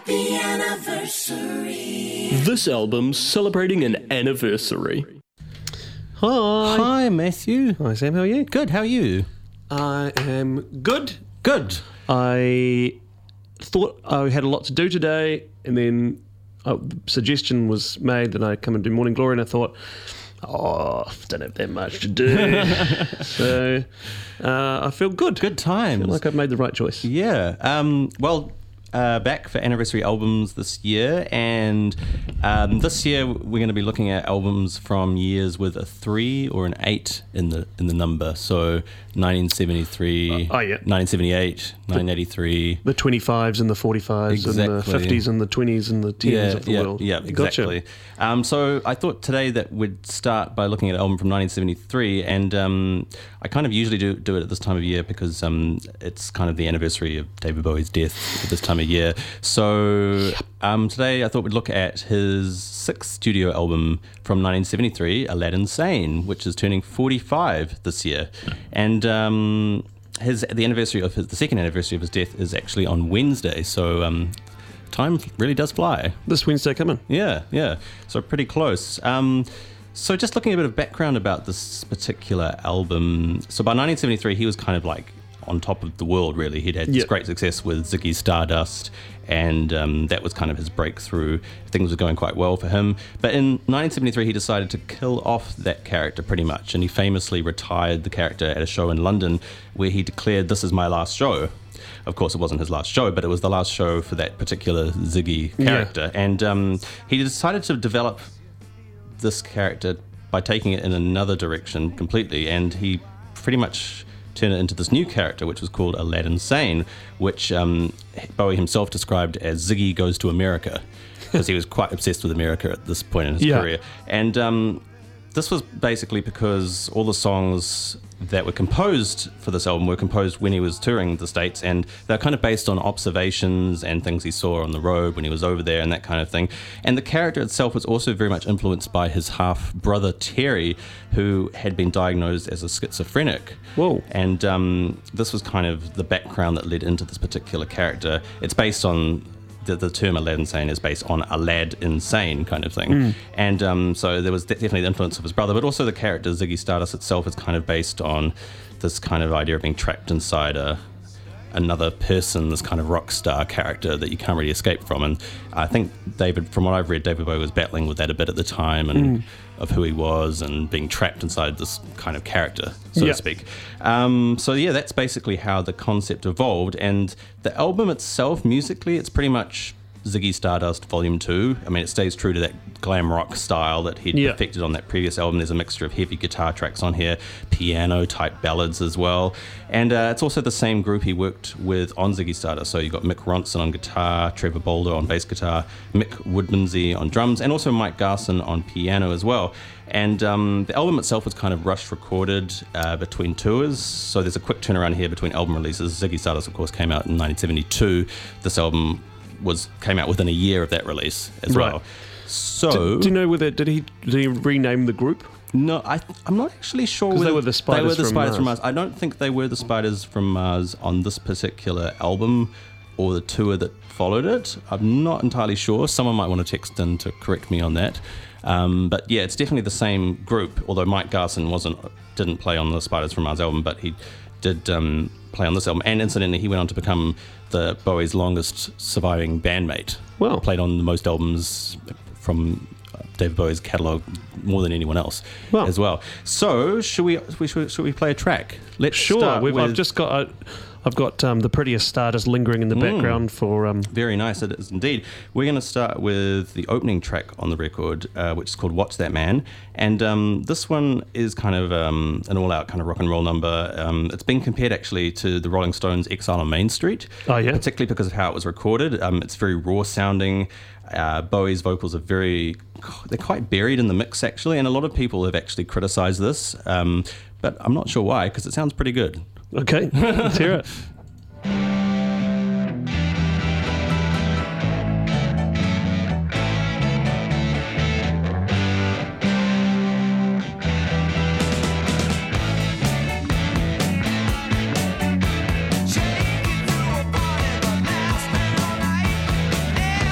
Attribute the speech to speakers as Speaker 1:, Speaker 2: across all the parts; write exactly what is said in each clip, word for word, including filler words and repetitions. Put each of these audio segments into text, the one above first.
Speaker 1: Happy anniversary.
Speaker 2: This album's celebrating an anniversary.
Speaker 3: Hi.
Speaker 4: Hi, Matthew.
Speaker 3: Hi, Sam. How are you?
Speaker 4: Good, how are you?
Speaker 3: I am good.
Speaker 4: Good.
Speaker 3: I thought I had a lot to do today, and then a suggestion was made that I come and do Morning Glory, and I thought, oh, I don't have that much to do. so uh, I feel good.
Speaker 4: Good times.
Speaker 3: I feel like I've made the right choice.
Speaker 4: Yeah. Um, well, uh, back for anniversary albums this year, and um, this year we're going to be looking at albums from years with a three or an eight in the in the number. So nineteen seventy-three,
Speaker 3: Uh, oh, yeah.
Speaker 4: nineteen seventy-eight, nineteen eighty-three.
Speaker 3: The twenty-fives and the forty-fives and the
Speaker 4: Exactly.
Speaker 3: fifties and the twenties and the tens
Speaker 4: Yeah,
Speaker 3: of the
Speaker 4: yeah,
Speaker 3: world.
Speaker 4: yeah, exactly.
Speaker 3: Gotcha.
Speaker 4: Um, so I thought today that we'd start by looking at an album from nineteen seventy-three, and um, I kind of usually do do it at this time of year because um, it's kind of the anniversary of David Bowie's death at this time of year. So um, today I thought we'd look at his sixth studio album from nineteen seventy-three, Aladdin Sane, which is turning forty-five this year, and um, his the anniversary of his the second anniversary of his death is actually on Wednesday. So. Um, Time really does fly.
Speaker 3: This Wednesday coming.
Speaker 4: Yeah, yeah. So pretty close. Um, so just looking at a bit of background about this particular album. So by nineteen seventy-three, he was kind of like on top of the world, really. He'd had this
Speaker 3: Yep.
Speaker 4: great success with Ziggy Stardust, and um, that was kind of his breakthrough. Things were going quite well for him. But in nineteen seventy-three, he decided to kill off that character pretty much, and he famously retired the character at a show in London where he declared, "This is my last show." Of course, it wasn't his last show, but it was the last show for that particular Ziggy character. Yeah. And um, he decided to develop this character by taking it in another direction completely. And he pretty much turned it into this new character, which was called Aladdin Sane, which um, Bowie himself described as Ziggy Goes to America, because he was quite obsessed with America at this point in his
Speaker 3: Yeah.
Speaker 4: career. And um, this was basically because all the songs that were composed for this album were composed when he was touring the States, and they're kind of based on observations and things he saw on the road when he was over there and that kind of thing. And the character itself was also very much influenced by his half-brother Terry, who had been diagnosed as a schizophrenic.
Speaker 3: Whoa.
Speaker 4: And um, this was kind of the background that led into this particular character. It's based on The, the term Aladdin Sane is based on Alad insane kind of thing. Mm. And um, so there was definitely the influence of his brother, but also the character Ziggy Stardust itself is kind of based on this kind of idea of being trapped inside a another person, this kind of rock star character that you can't really escape from. And I think David, from what I've read, David Bowie was battling with that a bit at the time, and mm. of who he was and being trapped inside this kind of character, so
Speaker 3: yep.
Speaker 4: to speak. Um, so yeah, that's basically how the concept evolved. And the album itself, musically, it's pretty much Ziggy Stardust Volume two. I mean, it stays true to that glam rock style that he'd
Speaker 3: yep.
Speaker 4: perfected on that previous album. There's a mixture of heavy guitar tracks on here, piano-type ballads as well. And uh, it's also the same group he worked with on Ziggy Stardust. So you've got Mick Ronson on guitar, Trevor Bolder on bass guitar, Mick Woodmansey on drums, and also Mike Garson on piano as well. And um, the album itself was kind of rushed recorded uh, between tours. So there's a quick turnaround here between album releases. Ziggy Stardust, of course, came out in nineteen seventy-two. This album was came out within a year of that release as
Speaker 3: right.
Speaker 4: well. So,
Speaker 3: do, do you know whether did he did he rename the group?
Speaker 4: No, I, I'm not actually sure whether
Speaker 3: they were the Spiders,
Speaker 4: they were the
Speaker 3: from,
Speaker 4: Spiders
Speaker 3: Mars.
Speaker 4: from Mars. I don't think they were the Spiders from Mars on this particular album or the tour that followed it. I'm not entirely sure. Someone might want to text in to correct me on that. Um, but yeah, it's definitely the same group. Although Mike Garson wasn't didn't play on the Spiders from Mars album, but he did um, play on this album. And incidentally, he went on to become the Bowie's longest surviving bandmate.
Speaker 3: Well,
Speaker 4: played on the most albums from David Bowie's catalogue more than anyone else
Speaker 3: well.
Speaker 4: as well. So should we, we should, should we play a track? Let's
Speaker 3: sure.
Speaker 4: start
Speaker 3: We've,
Speaker 4: with,
Speaker 3: I've just got uh, I've got um, the Prettiest Stardust lingering in the mm, background for. Um,
Speaker 4: very nice, it is indeed. We're going to start with the opening track on the record, uh, which is called "Watch That Man," and um, this one is kind of um, an all-out kind of rock and roll number. Um, it's been compared actually to the Rolling Stones' "Exile on Main Street,"
Speaker 3: oh yeah,
Speaker 4: particularly because of how it was recorded. Um, it's very raw sounding. Uh, Bowie's vocals are very, they're quite buried in the mix actually, and a lot of people have actually criticised this, um, but I'm not sure why, because it sounds pretty good.
Speaker 3: Okay, let's hear it.
Speaker 1: Shake it through a party, but last night.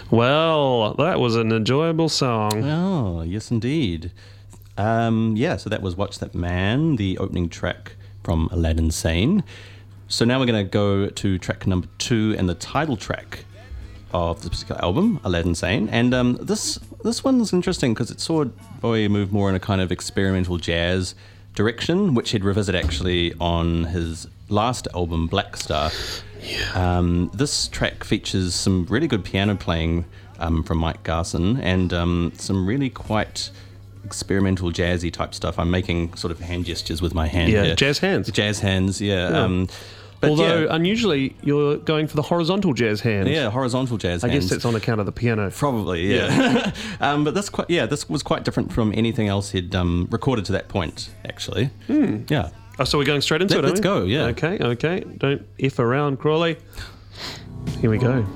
Speaker 3: Well, that was an enjoyable song.
Speaker 4: Oh, yes, indeed. Um, yeah, so that was Watch That Man, the opening track from Aladdin Sane. So now we're going to go to track number two and the title track of this particular album, Aladdin Sane. And um, this this one's interesting because it saw Bowie move more in a kind of experimental jazz direction, which he'd revisit actually on his last album, Black Star. Yeah. Um, this track features some really good piano playing um, from Mike Garson and um, some really quite experimental jazzy type stuff. I'm making sort of hand gestures with my hand
Speaker 3: Yeah,
Speaker 4: here.
Speaker 3: jazz hands.
Speaker 4: Jazz hands, yeah.
Speaker 3: Yeah.
Speaker 4: Um, but
Speaker 3: Although
Speaker 4: yeah,
Speaker 3: unusually, you're going for the horizontal jazz hand.
Speaker 4: yeah, horizontal jazz
Speaker 3: I
Speaker 4: hands.
Speaker 3: guess that's on account of the piano.
Speaker 4: Probably, yeah. um, but this quite, yeah, this was quite different from anything else he'd um, recorded to that point, actually. Yeah.
Speaker 3: Oh, so we're going straight into
Speaker 4: Let-
Speaker 3: it,
Speaker 4: let's
Speaker 3: are we?
Speaker 4: go, yeah.
Speaker 3: Okay, okay. Don't F around, Crawley. Here we go.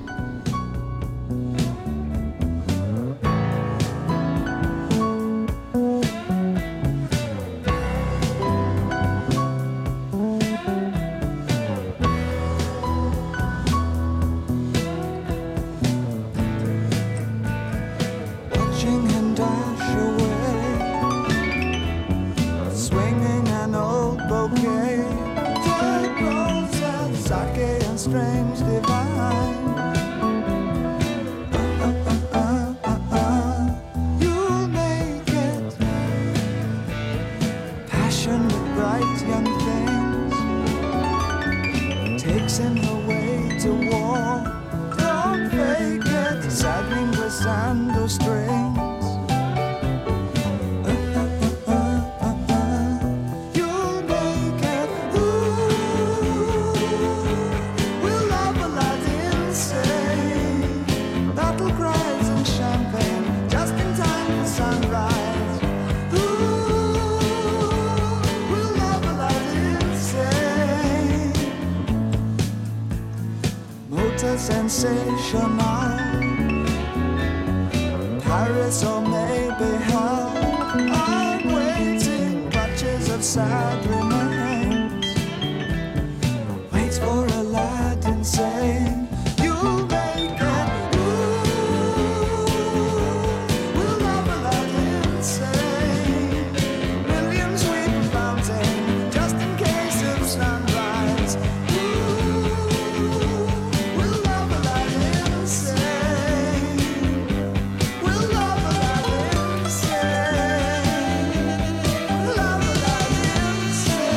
Speaker 5: Watching him dash away, swinging an old bouquet, dead roses, sake and strange divine. Uh, uh, uh, uh, uh, you'll make it. Passion with bright young things takes him away to war. Don't fake it, sagging with sandal strings. Uh, uh, uh, uh, uh, uh. You'll make it. Ooh, we'll love Aladdin sane. Battle cries and champagne, just in time for sunrise. Ooh, we'll love Aladdin sane. Motor sensational, Paris or maybe hell. I'm waiting, clutches of sad remains. Wait for Aladdin sane. You'll make it. Ooh, we'll love Aladdin sane. Williams weep a fountain, just in case of sunrise. Ooh, we'll love Aladdin sane. We'll love Aladdin sane. Love Aladdin sane.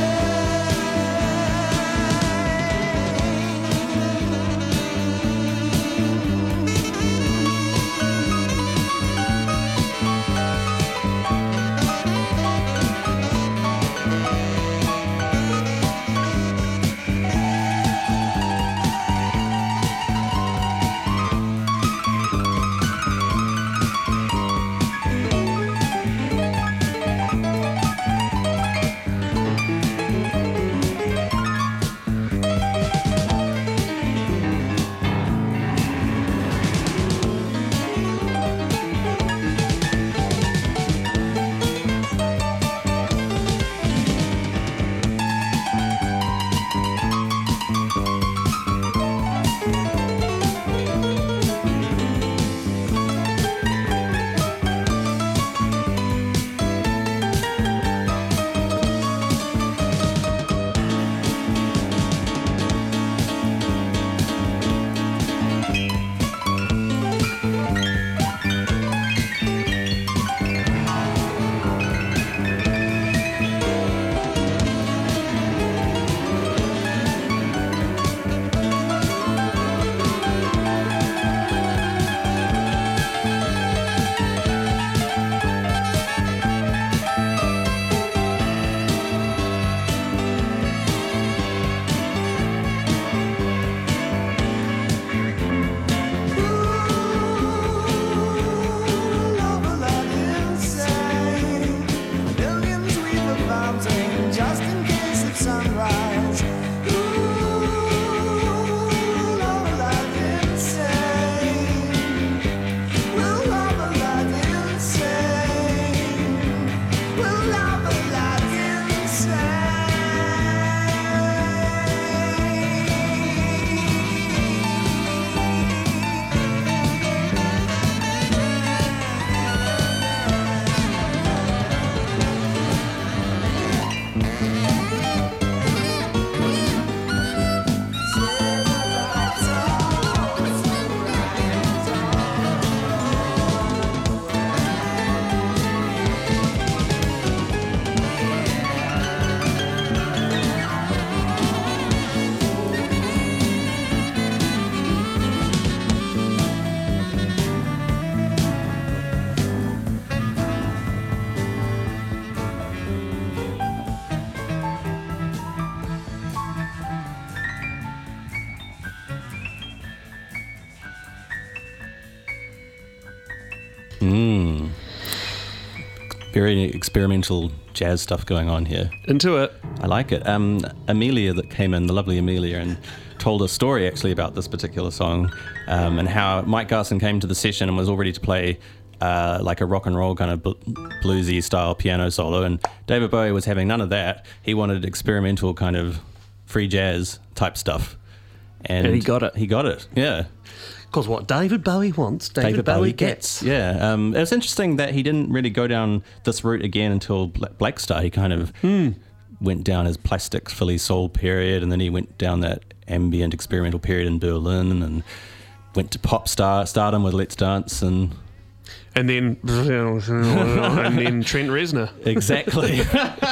Speaker 4: Mm. Very experimental jazz stuff going on here.
Speaker 3: Into it.
Speaker 4: I like it. Um, Amelia that came in, the lovely Amelia, and told a story actually about this particular song um, and how Mike Garson came to the session and was all ready to play uh, like a rock and roll kind of bl- bluesy style piano solo, and David Bowie was having none of that. He wanted experimental kind of free jazz type stuff. And,
Speaker 3: And he got it.
Speaker 4: He got it, yeah.
Speaker 3: Because what David Bowie wants, David, Bowie, gets.
Speaker 4: Yeah, um, it was interesting that he didn't really go down this route again until Bla- Black Star. He kind of
Speaker 3: Hmm.
Speaker 4: went down his plastic Philly soul period, and then he went down that ambient experimental period in Berlin, and went to pop star stardom with Let's Dance, and
Speaker 3: And then, and then Trent Reznor.
Speaker 4: exactly.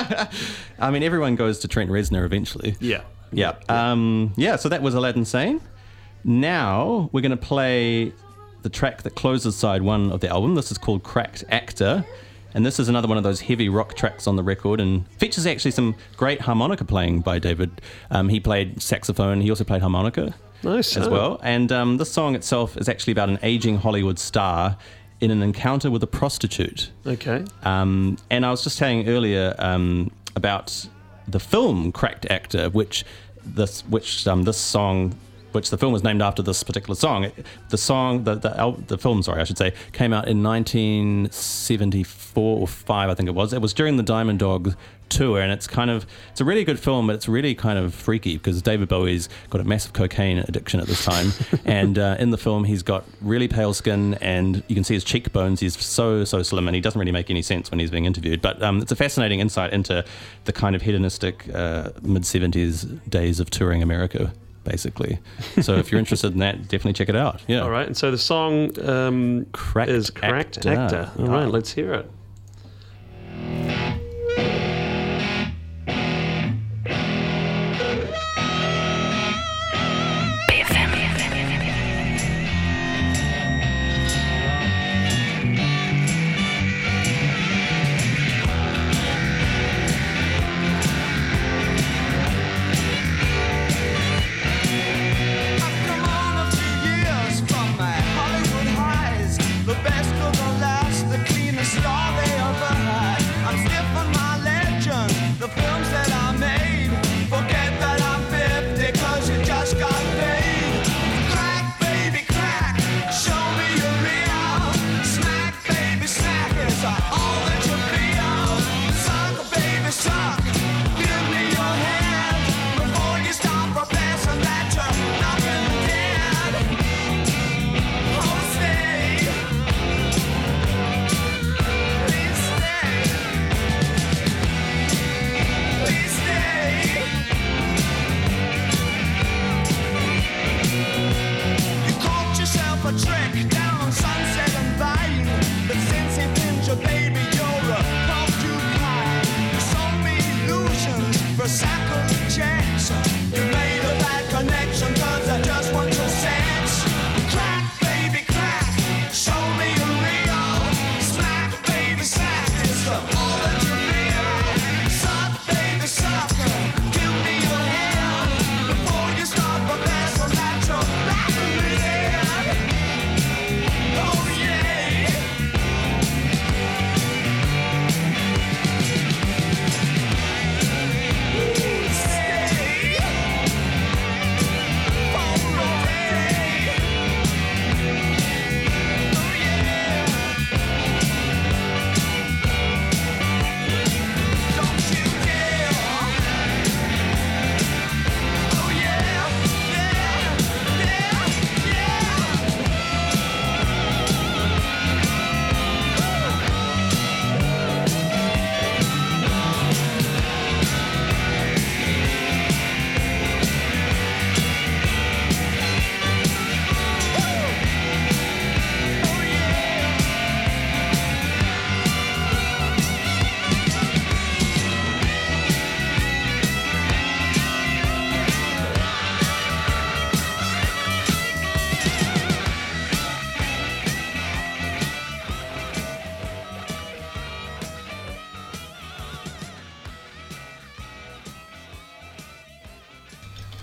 Speaker 4: I mean, everyone goes to Trent Reznor eventually.
Speaker 3: Yeah.
Speaker 4: Yeah. Um, yeah, so that was Aladdin Sane. Now we're going to play the track that closes side one of the album. This is called Cracked Actor. And this is another one of those heavy rock tracks on the record, and features actually some great harmonica playing by David. Um, he played saxophone. He also played harmonica
Speaker 3: Nice.
Speaker 4: as
Speaker 3: Oh.
Speaker 4: well. And um, this song itself is actually about an aging Hollywood star in an encounter with a prostitute.
Speaker 3: Okay.
Speaker 4: Um, and I was just saying earlier um, about the film Cracked Actor, which this which um, this song, which the film was named after this particular song. It- The song, the the, al- the film, sorry, I should say, came out in nineteen seventy-four or five, I think it was. It was during the Diamond Dog tour, and it's kind of it's a really good film, but it's really kind of freaky because David Bowie's got a massive cocaine addiction at this time, and uh, in the film he's got really pale skin, and you can see his cheekbones. He's so so slim, and he doesn't really make any sense when he's being interviewed. But um, it's a fascinating insight into the kind of hedonistic uh, mid seventies days of touring America, basically. So if you're interested in that, definitely check it out. Yeah.
Speaker 3: All right. And so the song um,
Speaker 4: Cracked
Speaker 3: is Cracked
Speaker 4: Actor.
Speaker 3: Actor. All right. Let's hear it.
Speaker 5: I've come on a few years from my Hollywood highs. The best of the last, the cleanest star they ever had. I'm stiff on my legend, the films that I made. Forget that I'm fifty, cause you just got paid. Crack, baby, crack, show me your real. Smack, baby, smack is all that you feel. Suck, baby, suck, give me your hand before you stop professing that you're nothing dead. Oh, stay, please stay, please stay. You caught yourself a trick down Sunset and Vine, but since he pinned your baby, you're a porcupine. You sold me illusions for sackle checks. You made a bad connection 'cause I just want your sex. Crack, baby, crack, show me your real. Smack, baby, smack is all that you feel. Suck, baby, suck, give me your hand before you start professing that you're back in the head. Oh yeah. Stay for a day. Oh yeah. Don't you dare. Oh yeah, yeah, yeah, yeah. Oh yeah.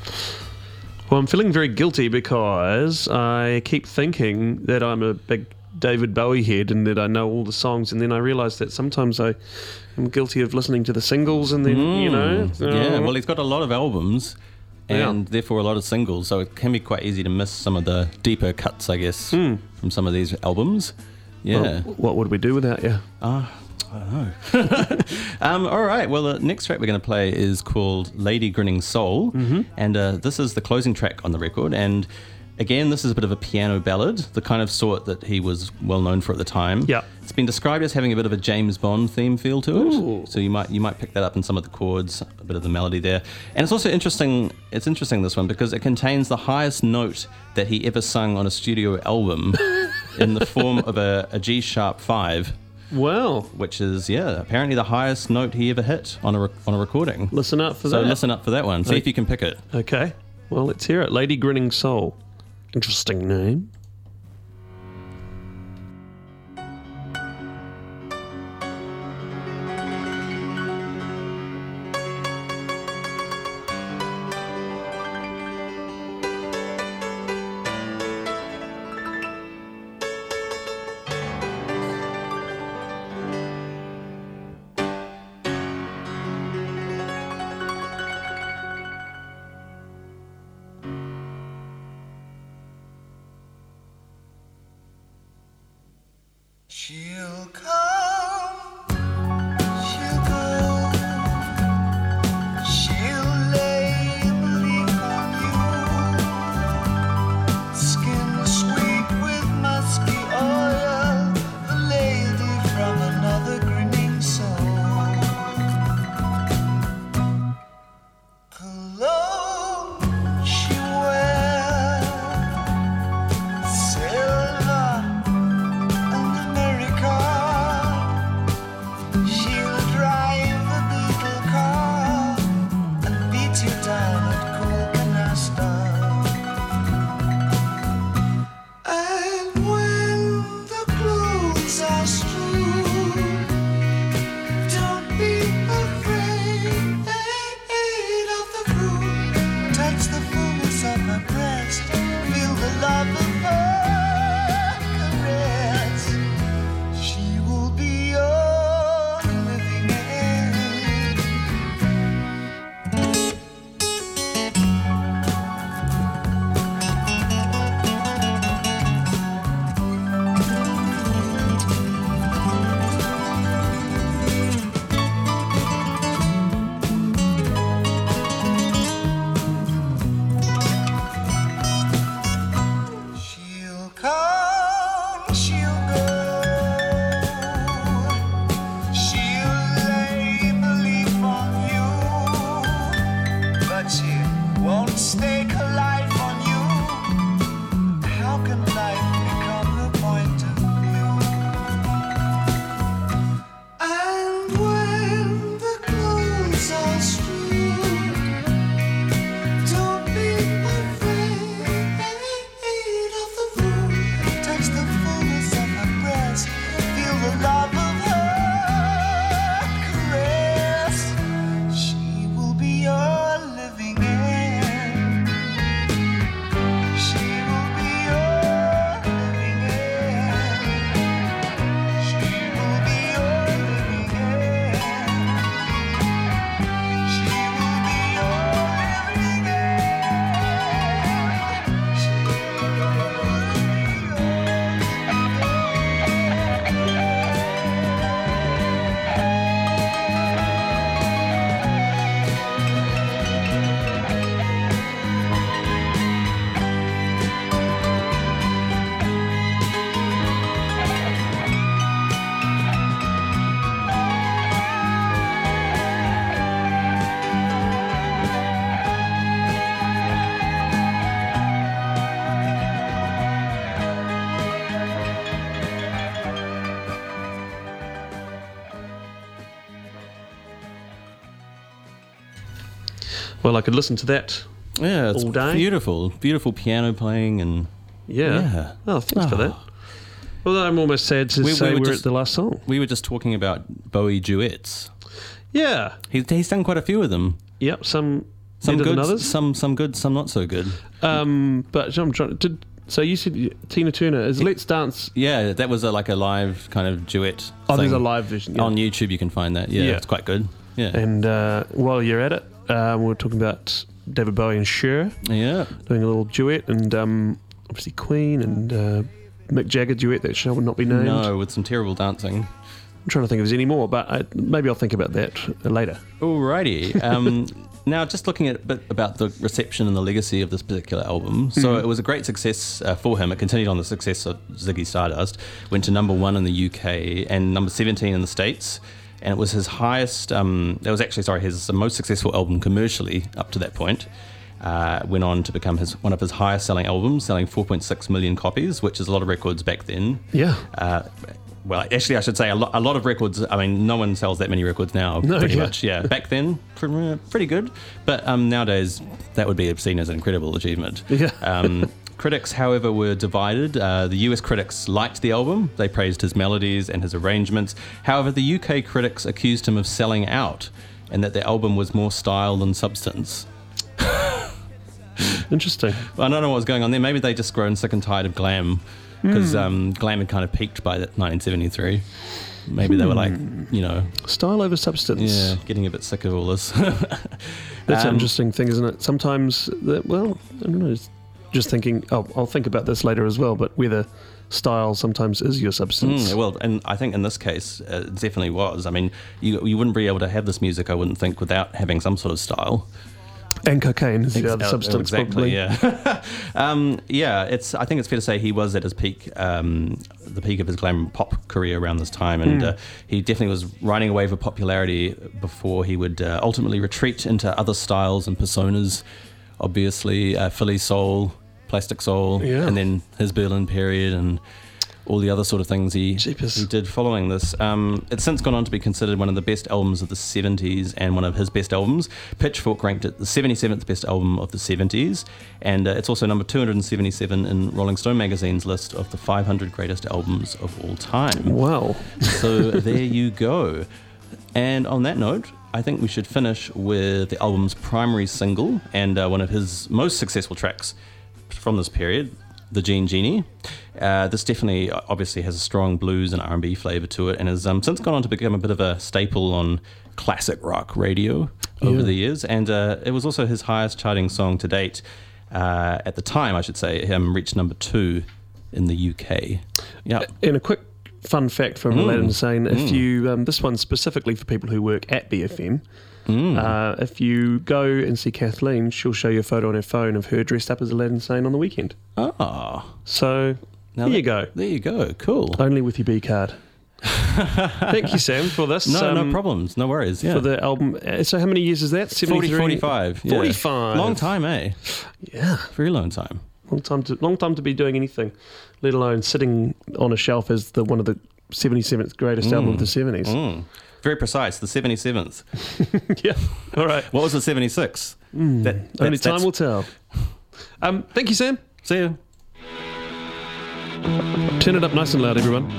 Speaker 3: Well, I'm feeling very guilty because I keep thinking that I'm a big David Bowie head and that I know all the songs, and then I realised that sometimes I am guilty of listening to the singles, and then you know,
Speaker 4: Yeah,
Speaker 3: uh,
Speaker 4: well, he's got a lot of albums and
Speaker 3: Yeah.
Speaker 4: therefore a lot of singles, so it can be quite easy to miss some of the deeper cuts, I guess, from some of these albums. Yeah.
Speaker 3: well, what would we do without you?
Speaker 4: Ah, I don't know. um, all right. Well, the next track we're going to play is called Lady Grinning Soul. Mm-hmm. And uh, this is the closing track on the record. And again, this is a bit of a piano ballad, the kind of sort that he was well known for at the time.
Speaker 3: Yeah.
Speaker 4: It's been described as having a bit of a James Bond theme feel to it.
Speaker 3: Ooh.
Speaker 4: So you might you might pick that up in some of the chords, a bit of the melody there. And it's also interesting, it's interesting, this one, because it contains the highest note that he ever sung on a studio album in the form of a, a G sharp five.
Speaker 3: Well,
Speaker 4: Which is, yeah, apparently the highest note he ever hit on a re- on a recording.
Speaker 3: listen up for
Speaker 4: So
Speaker 3: that.
Speaker 4: listen up for that one. See if you can pick it.
Speaker 3: Okay. Well, let's hear it. Lady Grinning Soul. Interesting name.
Speaker 5: She'll come, she'll go, she'll lay a leaf on you, skin sweet with musky oil, the lady from another grinning soul. Cologne she wears, silver and America. She'll drive the beetle car and beat you down at cool canasta. And when the clothes are strewn, don't be afraid of the fool. Touch the fullness of her breast, feel the love of her caress. She will be your living end. She'll come, she'll go, she'll lay belief on you, but she won't stake her life on you. How can life become her point of view? And when the clothes are strewn, don't be afraid of the fool. Touch the fullness of her breast, feel the love of her caress. She will be your living end. She will be your living end. She will be your living end. She will be your living end. She will be
Speaker 3: Well, I could listen to that.
Speaker 4: Yeah, it's
Speaker 3: All day?
Speaker 4: beautiful. Beautiful piano playing and
Speaker 3: Yeah.
Speaker 4: Yeah.
Speaker 3: Oh, thanks for
Speaker 4: Oh.
Speaker 3: that. Well, I'm almost sad to
Speaker 4: We- we
Speaker 3: say
Speaker 4: were
Speaker 3: we're
Speaker 4: just-
Speaker 3: at the last song.
Speaker 4: we were just talking about Bowie duets.
Speaker 3: Yeah.
Speaker 4: He's, he's done quite a few of them.
Speaker 3: Yep. Some
Speaker 4: Some
Speaker 3: better
Speaker 4: good,
Speaker 3: than others.
Speaker 4: some some good, some not so good.
Speaker 3: Um, but I'm trying. Did So you said you- Tina Turner is Let's Dance.
Speaker 4: Yeah, that was a, like a live kind of duet.
Speaker 3: Oh, there's
Speaker 4: thing.
Speaker 3: a live version. Yeah.
Speaker 4: On YouTube. You can find that. Yeah,
Speaker 3: Yeah.
Speaker 4: it's quite good. Yeah,
Speaker 3: And uh, while you're at it, uh, we're talking about David Bowie and Cher
Speaker 4: yeah.
Speaker 3: doing a little duet, and um, obviously Queen and uh, Mick Jagger duet that shall not be named.
Speaker 4: No, with some terrible dancing.
Speaker 3: I'm trying to think if there's any more, but I, maybe I'll think about that later.
Speaker 4: Alrighty. Um, now, just looking at a bit about the reception and the legacy of this particular album. So
Speaker 3: Mm-hmm.
Speaker 4: it was a great success uh, for him. It continued on the success of Ziggy Stardust. Went to number one in the U K and number seventeen in the States. And it was his highest, um, that was actually, sorry, his most successful album commercially up to that point. Uh, went on to become his one of his highest selling albums, selling four point six million copies, which is a lot of records back then.
Speaker 3: Yeah.
Speaker 4: Uh, well, actually, I should say a, lo- a lot of records. I mean, no one sells that many records now,
Speaker 3: No,
Speaker 4: pretty
Speaker 3: yeah.
Speaker 4: much. Yeah, back then, pretty, pretty good. But um, nowadays, that would be seen as an incredible achievement.
Speaker 3: Yeah.
Speaker 4: Um, critics, however, were divided. Uh, the U S critics liked the album. They praised his melodies and his arrangements. However, the U K critics accused him of selling out and that the album was more style than substance.
Speaker 3: Interesting.
Speaker 4: I don't know what was going on there. Maybe they just grown sick and tired of glam because
Speaker 3: Hmm.
Speaker 4: um, glam had kind of peaked by that nineteen seventy-three. Maybe they were like, you know,
Speaker 3: Style over substance.
Speaker 4: yeah, getting a bit sick of all this.
Speaker 3: That's an
Speaker 4: Um,
Speaker 3: interesting thing, isn't it? Sometimes, the, well, I don't know. it's Just thinking, oh, I'll think about this later as well, but whether style sometimes is your substance.
Speaker 4: Mm, well, and I think in this case, uh, it definitely was. I mean, you you wouldn't be able to have this music, I wouldn't think, without having some sort of style.
Speaker 3: And cocaine is the other
Speaker 4: Ex-
Speaker 3: substance,
Speaker 4: exactly,
Speaker 3: probably.
Speaker 4: yeah. um, yeah, it's. I think it's fair to say he was at his peak, um, the peak of his glam pop career around this time, and uh, he definitely was riding a wave of popularity before he would uh, ultimately retreat into other styles and personas. Obviously, uh, Philly soul, plastic soul,
Speaker 3: Yeah.
Speaker 4: and then his Berlin period, and all the other sort of things he,
Speaker 3: Jeepers.
Speaker 4: he did following this. Um, it's since gone on to be considered one of the best albums of the seventies and one of his best albums. Pitchfork ranked it the seventy-seventh best album of the seventies, and uh, it's also number two hundred seventy-seven in Rolling Stone magazine's list of the five hundred greatest albums of all time.
Speaker 3: Wow.
Speaker 4: So there you go. And on that note, I think we should finish with the album's primary single and uh, one of his most successful tracks from this period, The Gene Genie. Uh, this definitely, uh, obviously, has a strong blues and R and B flavour to it, and has um, since gone on to become a bit of a staple on classic rock radio over
Speaker 3: Yeah.
Speaker 4: the years. And uh, it was also his highest charting song to date. Uh, at the time, I should say, um, reached number two in the U K. Yeah.
Speaker 3: And a quick fun fact from
Speaker 4: Mm.
Speaker 3: Aladdin Sane, if you, um, this one's specifically for people who work at B F M,
Speaker 4: Mm.
Speaker 3: uh, if you go and see Kathleen, she'll show you a photo on her phone of her dressed up as Aladdin Sane on the weekend.
Speaker 4: Ah.
Speaker 3: So
Speaker 4: Now
Speaker 3: there
Speaker 4: that-
Speaker 3: you go.
Speaker 4: There you go. Cool.
Speaker 3: Only with your B card. Thank you, Sam, for this.
Speaker 4: No, no
Speaker 3: um,
Speaker 4: problems. No worries. Yeah.
Speaker 3: For the album. Uh, So how many years is that?
Speaker 4: forty,
Speaker 3: seventy-three?
Speaker 4: forty-five. Yeah.
Speaker 3: forty-five.
Speaker 4: Long time, eh?
Speaker 3: Yeah.
Speaker 4: Very long time.
Speaker 3: Long time to long time to be doing anything, let alone sitting on a shelf as the one of the seventy-seventh greatest album of the seventies.
Speaker 4: Mm. Very precise. The seventy-seventh.
Speaker 3: Yeah. All right.
Speaker 4: What was the seventy-six? Mm. That,
Speaker 3: Only
Speaker 4: that's-
Speaker 3: time
Speaker 4: that's-
Speaker 3: will tell. Um, thank you, Sam.
Speaker 4: See you.
Speaker 3: Turn it up nice and loud, everyone.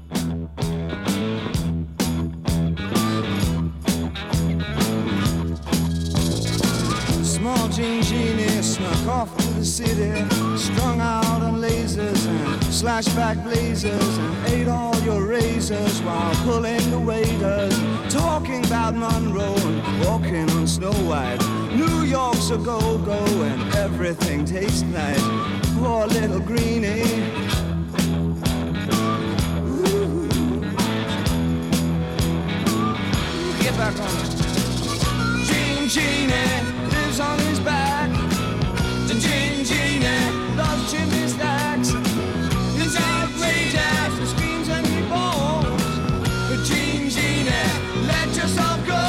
Speaker 5: Small Gene Genie snuck off to the city, strung out on lasers and slashback blazers, and ate all your razors while pulling the waiters, talking about Monroe and walking on Snow White. New York's a go-go and everything tastes nice. Poor little greenie. Ooh. Get back on it. Gene Genie lives on his back. The Gene Genie loves chimney stacks. It's outrageous, he screams and he bawls. The Gene Genie, let yourself go.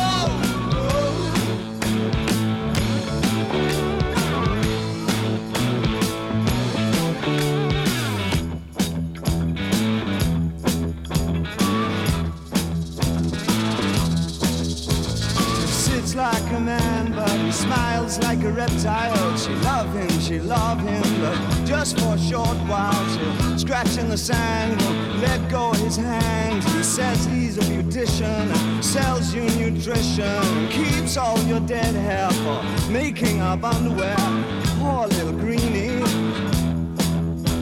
Speaker 5: Sits like a man, but he smiles like a reptile. She love him, she love him, but just for a short while. She'll scratch in the sand, won't let go of his hand. He says he's a beautician, and sells you nutrition, and keeps all your dead hair for making up underwear. Poor little greenie.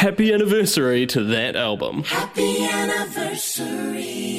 Speaker 2: happy anniversary to that album.
Speaker 1: Happy anniversary.